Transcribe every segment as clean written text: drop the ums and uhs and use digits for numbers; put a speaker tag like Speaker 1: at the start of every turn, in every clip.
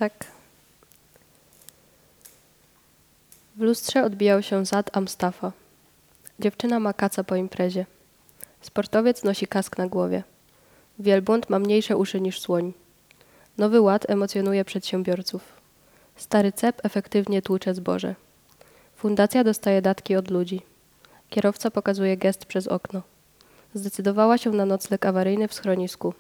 Speaker 1: Tak. W lustrze odbijał się zad Amstafa. Dziewczyna ma kaca po imprezie. Sportowiec nosi kask na głowie. Wielbłąd ma mniejsze uszy niż słoń. Nowy Ład emocjonuje przedsiębiorców. Stary cep efektywnie tłucze zboże. Fundacja dostaje datki od ludzi. Kierowca pokazuje gest przez okno. Zdecydowała się na nocleg awaryjny w schronisku.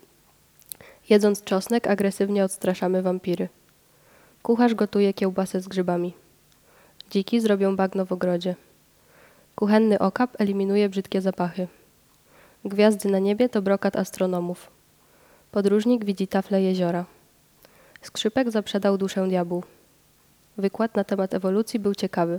Speaker 1: Jedząc czosnek, agresywnie odstraszamy wampiry. Kucharz gotuje kiełbasę z grzybami. Dziki zrobią bagno w ogrodzie. Kuchenny okap eliminuje brzydkie zapachy. Gwiazdy na niebie to brokat astronomów. Podróżnik widzi taflę jeziora. Skrzypek zaprzedał duszę diabłu. Wykład na temat ewolucji był ciekawy.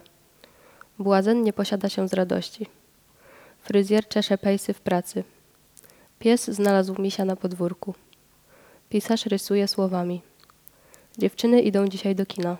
Speaker 1: Błazen nie posiada się z radości. Fryzjer czesze pejsy w pracy. Pies znalazł misia na podwórku. Pisarz rysuje słowami. Dziewczyny idą dzisiaj do kina.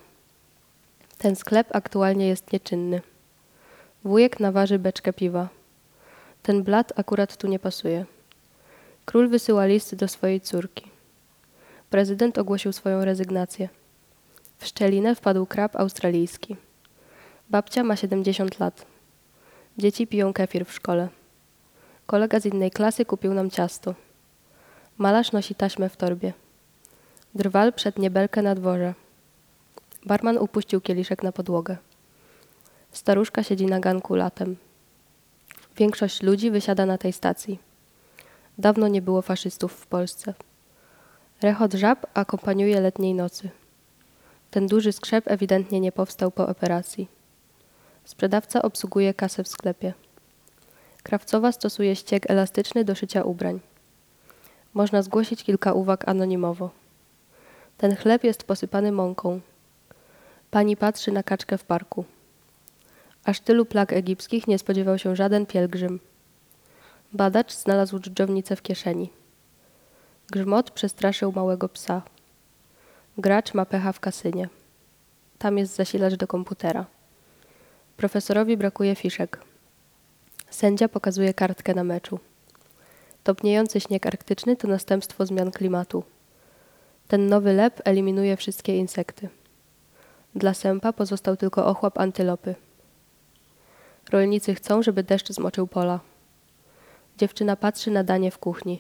Speaker 1: Ten sklep aktualnie jest nieczynny. Wujek naważy beczkę piwa. Ten blat akurat tu nie pasuje. Król wysyła list do swojej córki. Prezydent ogłosił swoją rezygnację. W szczelinę wpadł krab australijski. Babcia ma 70 lat. Dzieci piją kefir w szkole. Kolega z innej klasy kupił nam ciasto. Malarz nosi taśmę w torbie. Drwal przetnie belkę na dworze. Barman upuścił kieliszek na podłogę. Staruszka siedzi na ganku latem. Większość ludzi wysiada na tej stacji. Dawno nie było faszystów w Polsce. Rechot żab akompaniuje letniej nocy. Ten duży skrzep ewidentnie nie powstał po operacji. Sprzedawca obsługuje kasę w sklepie. Krawcowa stosuje ścieg elastyczny do szycia ubrań. Można zgłosić kilka uwag anonimowo. Ten chleb jest posypany mąką. Pani patrzy na kaczkę w parku. Aż tylu plag egipskich nie spodziewał się żaden pielgrzym. Badacz znalazł dżdżownicę w kieszeni. Grzmot przestraszył małego psa. Gracz ma pecha w kasynie. Tam jest zasilacz do komputera. Profesorowi brakuje fiszek. Sędzia pokazuje kartkę na meczu. Topniejący śnieg arktyczny to następstwo zmian klimatu. Ten nowy lep eliminuje wszystkie insekty. Dla sępa pozostał tylko ochłap antylopy. Rolnicy chcą, żeby deszcz zmoczył pola. Dziewczyna patrzy na danie w kuchni.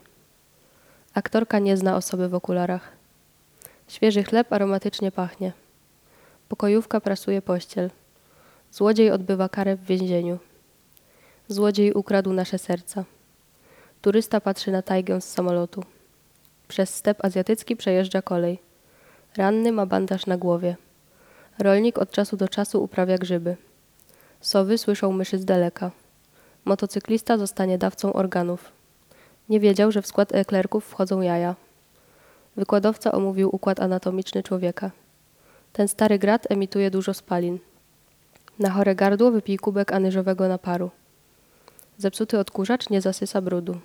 Speaker 1: Aktorka nie zna osoby w okularach. Świeży chleb aromatycznie pachnie. Pokojówka prasuje pościel. Złodziej odbywa karę w więzieniu. Złodziej ukradł nasze serca. Turysta patrzy na tajgę z samolotu. Przez step azjatycki przejeżdża kolej. Ranny ma bandaż na głowie. Rolnik od czasu do czasu uprawia grzyby. Sowy słyszą myszy z daleka. Motocyklista zostanie dawcą organów. Nie wiedział, że w skład eklerków wchodzą jaja. Wykładowca omówił układ anatomiczny człowieka. Ten stary grat emituje dużo spalin. Na chore gardło wypij kubek anyżowego naparu. Zepsuty odkurzacz nie zasysa brudu.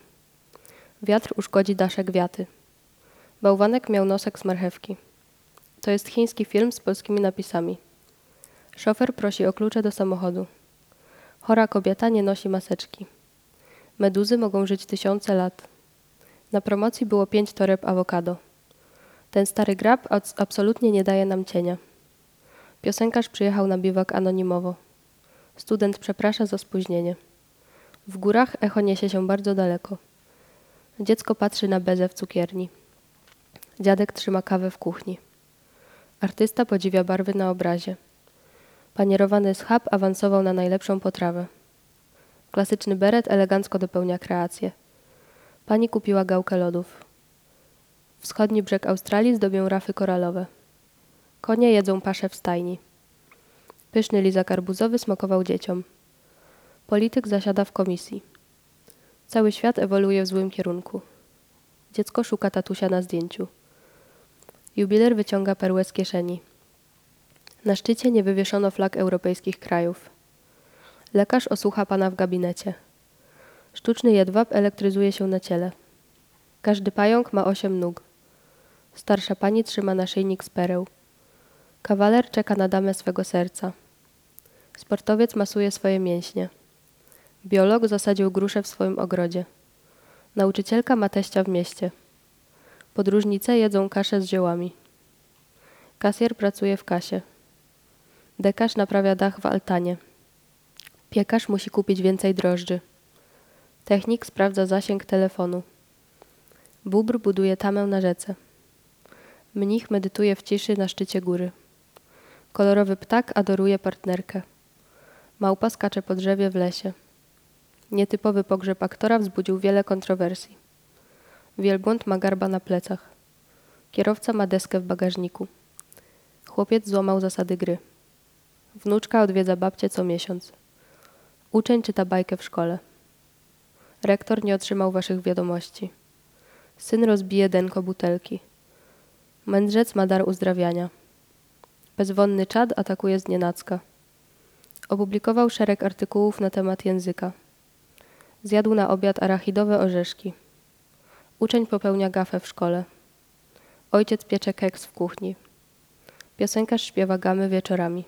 Speaker 1: Wiatr uszkodzi daszek wiaty. Bałwanek miał nosek z marchewki. To jest chiński film z polskimi napisami. Szofer prosi o klucze do samochodu. Chora kobieta nie nosi maseczki. Meduzy mogą żyć 1000 lat. Na promocji było 5 toreb awokado. Ten stary grab absolutnie nie daje nam cienia. Piosenkarz przyjechał na biwak anonimowo. Student przeprasza za spóźnienie. W górach echo niesie się bardzo daleko. Dziecko patrzy na bezę w cukierni. Dziadek trzyma kawę w kuchni. Artysta podziwia barwy na obrazie. Panierowany schab awansował na najlepszą potrawę. Klasyczny beret elegancko dopełnia kreację. Pani kupiła gałkę lodów. Wschodni brzeg Australii zdobią rafy koralowe. Konie jedzą paszę w stajni. Pyszny lizak arbuzowy smakował dzieciom. Polityk zasiada w komisji. Cały świat ewoluuje w złym kierunku. Dziecko szuka tatusia na zdjęciu. Jubiler wyciąga perłę z kieszeni. Na szczycie nie wywieszono flag europejskich krajów. Lekarz osłucha pana w gabinecie. Sztuczny jedwab elektryzuje się na ciele. Każdy pająk ma 8 nóg. Starsza pani trzyma naszyjnik z pereł. Kawaler czeka na damę swego serca. Sportowiec masuje swoje mięśnie. Biolog zasadził gruszę w swoim ogrodzie. Nauczycielka ma teścia w mieście. Podróżnice jedzą kaszę z ziołami. Kasjer pracuje w kasie. Dekarz naprawia dach w altanie. Piekarz musi kupić więcej drożdży. Technik sprawdza zasięg telefonu. Bóbr buduje tamę na rzece. Mnich medytuje w ciszy na szczycie góry. Kolorowy ptak adoruje partnerkę. Małpa skacze po drzewie w lesie. Nietypowy pogrzeb aktora wzbudził wiele kontrowersji. Wielbłąd ma garba na plecach. Kierowca ma deskę w bagażniku. Chłopiec złamał zasady gry. Wnuczka odwiedza babcię co miesiąc. Uczeń czyta bajkę w szkole. Rektor nie otrzymał waszych wiadomości. Syn rozbije denko butelki. Mędrzec ma dar uzdrawiania. Bezwonny czad atakuje znienacka. Opublikował szereg artykułów na temat języka. Zjadł na obiad arachidowe orzeszki. Uczeń popełnia gafę w szkole. Ojciec piecze keks w kuchni. Piosenkarz śpiewa gamy wieczorami.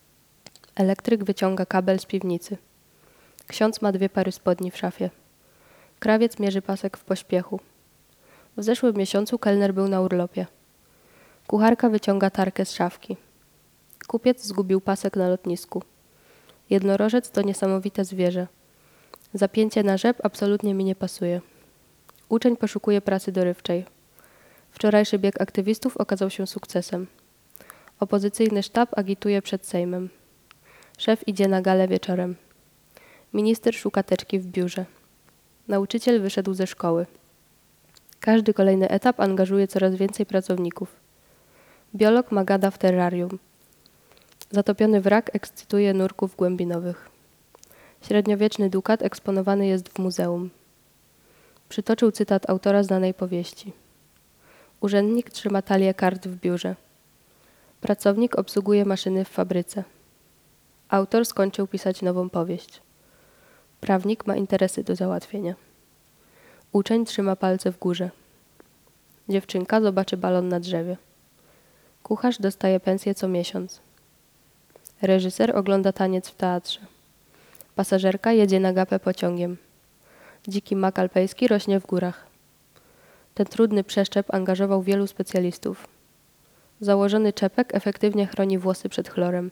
Speaker 1: Elektryk wyciąga kabel z piwnicy. Ksiądz ma 2 pary spodni w szafie. Krawiec mierzy pasek w pośpiechu. W zeszłym miesiącu kelner był na urlopie. Kucharka wyciąga tarkę z szafki. Kupiec zgubił pasek na lotnisku. Jednorożec to niesamowite zwierzę. Zapięcie na rzep absolutnie mi nie pasuje. Uczeń poszukuje pracy dorywczej. Wczorajszy bieg aktywistów okazał się sukcesem. Opozycyjny sztab agituje przed Sejmem. Szef idzie na galę wieczorem. Minister szuka teczki w biurze. Nauczyciel wyszedł ze szkoły. Każdy kolejny etap angażuje coraz więcej pracowników. Biolog ma gada w terrarium. Zatopiony wrak ekscytuje nurków głębinowych. Średniowieczny dukat eksponowany jest w muzeum. Przytoczył cytat autora znanej powieści. Urzędnik trzyma talię kart w biurze. Pracownik obsługuje maszyny w fabryce. Autor skończył pisać nową powieść. Prawnik ma interesy do załatwienia. Uczeń trzyma palce w górze. Dziewczynka zobaczy balon na drzewie. Kucharz dostaje pensję co miesiąc. Reżyser ogląda taniec w teatrze. Pasażerka jedzie na gapę pociągiem. Dziki mak alpejski rośnie w górach. Ten trudny przeszczep angażował wielu specjalistów. Założony czepek efektywnie chroni włosy przed chlorem.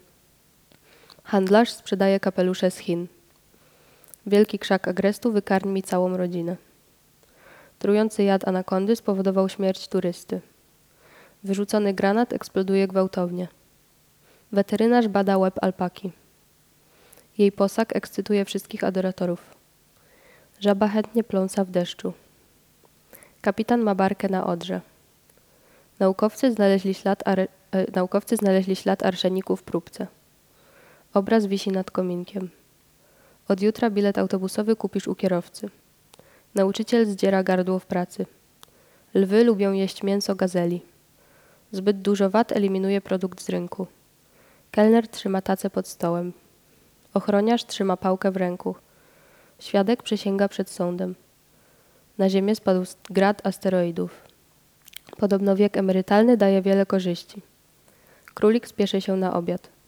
Speaker 1: Handlarz sprzedaje kapelusze z Chin. Wielki krzak agrestu wykarmi całą rodzinę. Trujący jad anakondy spowodował śmierć turysty. Wyrzucony granat eksploduje gwałtownie. Weterynarz bada łeb alpaki. Jej posag ekscytuje wszystkich adoratorów. Żaba chętnie pląsa w deszczu. Kapitan ma barkę na Odrze. Naukowcy znaleźli ślad arszeniku w próbce. Obraz wisi nad kominkiem. Od jutra bilet autobusowy kupisz u kierowcy. Nauczyciel zdziera gardło w pracy. Lwy lubią jeść mięso gazeli. Zbyt dużo wad eliminuje produkt z rynku. Kelner trzyma tacę pod stołem. Ochroniarz trzyma pałkę w ręku. Świadek przysięga przed sądem. Na ziemię spadł grad asteroidów. Podobno wiek emerytalny daje wiele korzyści. Królik spieszy się na obiad.